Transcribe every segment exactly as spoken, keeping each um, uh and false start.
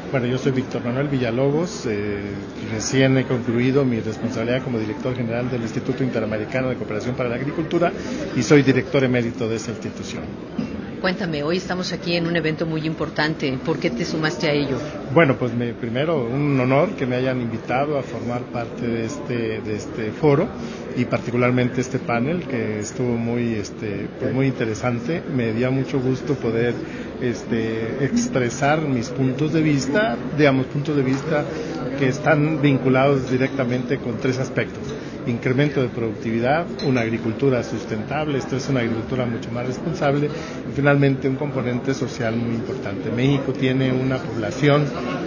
Bueno, yo soy Víctor Manuel Villalobos, eh, recién he concluido mi responsabilidad como director general del Instituto Interamericano de Cooperación para la Agricultura y soy director emérito de esa institución. Cuéntame, hoy estamos aquí en un evento muy importante. ¿Por qué te sumaste a ello? Bueno, pues me, primero un honor que me hayan invitado a formar parte de este de este foro y particularmente este panel que estuvo muy este pues muy interesante. Me dio mucho gusto poder este expresar mis puntos de vista, digamos puntos de vista que están vinculados directamente con tres aspectos: incremento de productividad, una agricultura sustentable, esto es una agricultura mucho más responsable, y finalmente un componente social muy importante. México tiene una población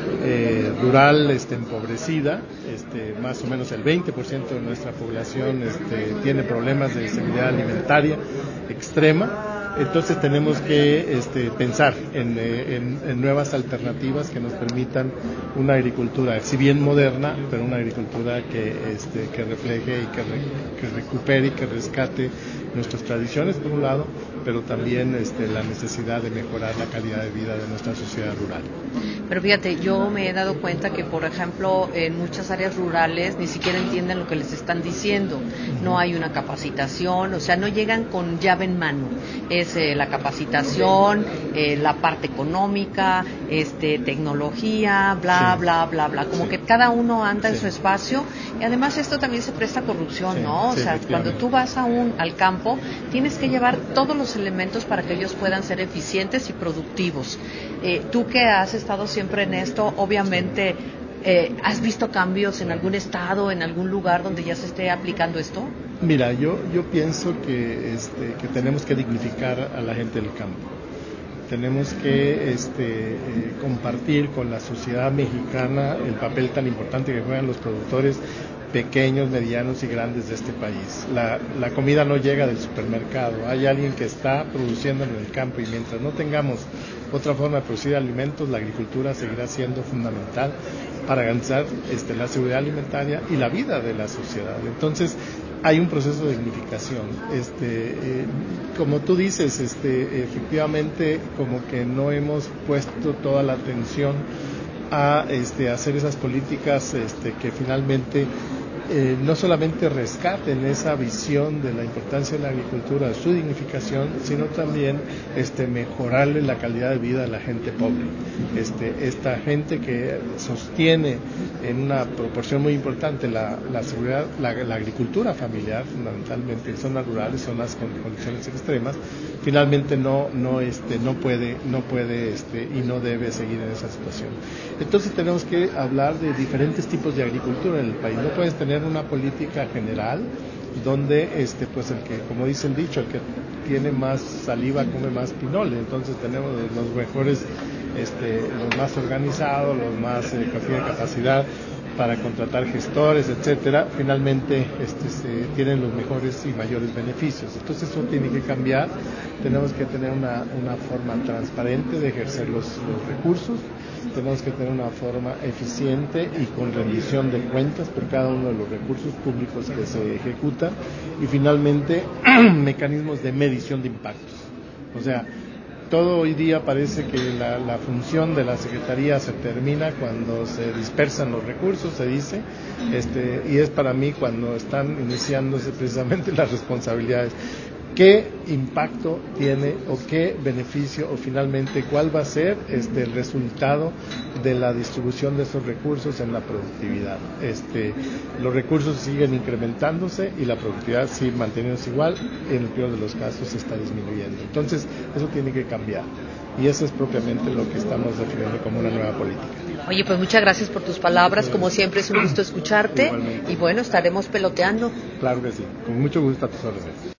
eh, rural este, empobrecida, este, más o menos el veinte por ciento de nuestra población este, tiene problemas de seguridad alimentaria extrema. Entonces tenemos que este, pensar en, en, en nuevas alternativas que nos permitan una agricultura, si bien moderna, pero una agricultura que, este, que refleje y que, re, que recupere y que rescate nuestras tradiciones por un lado, pero también este, la necesidad de mejorar la calidad de vida de nuestra sociedad rural. Pero fíjate, yo me he dado cuenta que, por ejemplo, en muchas áreas rurales ni siquiera entienden lo que les están diciendo. No hay una capacitación, o sea, no llegan con llave en mano. Es eh, la capacitación, eh, la parte económica, este, tecnología, bla, sí. bla, bla, bla. Como sí. que cada uno anda sí. en su espacio, y además esto también se presta a corrupción, sí. ¿no? O sí, sea, cuando tú vas a un, al campo, tienes que llevar todos los elementos para que ellos puedan ser eficientes y productivos. Eh, tú que has estado siempre en esto, obviamente, eh, ¿has visto cambios en algún estado, en algún lugar donde ya se esté aplicando esto? Mira, yo yo pienso que este que tenemos que dignificar a la gente del campo. Tenemos que este, eh, compartir con la sociedad mexicana el papel tan importante que juegan los productores pequeños, medianos y grandes de este país. La, la comida no llega del supermercado, hay alguien que está produciendo en el campo, y mientras no tengamos otra forma de producir alimentos, la agricultura seguirá siendo fundamental para garantizar este, la seguridad alimentaria y la vida de la sociedad. Entonces, hay un proceso de dignificación. Este, eh, como tú dices, este, efectivamente, como que no hemos puesto toda la atención a este, hacer esas políticas este, que finalmente eh, no solamente rescaten esa visión de la importancia de la agricultura, su dignificación, sino también este, mejorarle la calidad de vida a la gente pobre. Este, esta gente que sostiene en una proporción muy importante la, la seguridad, la, la agricultura familiar, fundamentalmente en zonas rurales, zonas con condiciones extremas, finalmente no, no, este, no puede, no puede este, y no debe seguir en esa situación. Entonces tenemos que hablar de diferentes tipos de agricultura en el país. No puedes tener una política general donde este pues el que, como dice el dicho, el que tiene más saliva come más pinole. Entonces tenemos los mejores, este, los más organizados, los más eh, que tienen capacidad para contratar gestores, etcétera, finalmente este, se tienen los mejores y mayores beneficios. Entonces eso tiene que cambiar. Tenemos que tener una, una forma transparente de ejercer los, los recursos. Tenemos que tener una forma eficiente y con rendición de cuentas por cada uno de los recursos públicos que se ejecutan, y finalmente mecanismos de medición de impactos. O sea, todo hoy día parece que la, la función de la Secretaría se termina cuando se dispersan los recursos, se dice, este, y es para mí cuando están iniciándose precisamente las responsabilidades. ¿Qué impacto tiene o qué beneficio o finalmente cuál va a ser este, el resultado de la distribución de esos recursos en la productividad? Este, los recursos siguen incrementándose y la productividad sigue manteniéndose igual, en el peor de los casos se está disminuyendo. Entonces, eso tiene que cambiar. Y eso es propiamente lo que estamos definiendo como una nueva política. Oye, pues muchas gracias por tus palabras. Como siempre es un gusto escucharte. Igualmente. Y bueno, estaremos peloteando. Claro que sí. Con mucho gusto a tus órdenes.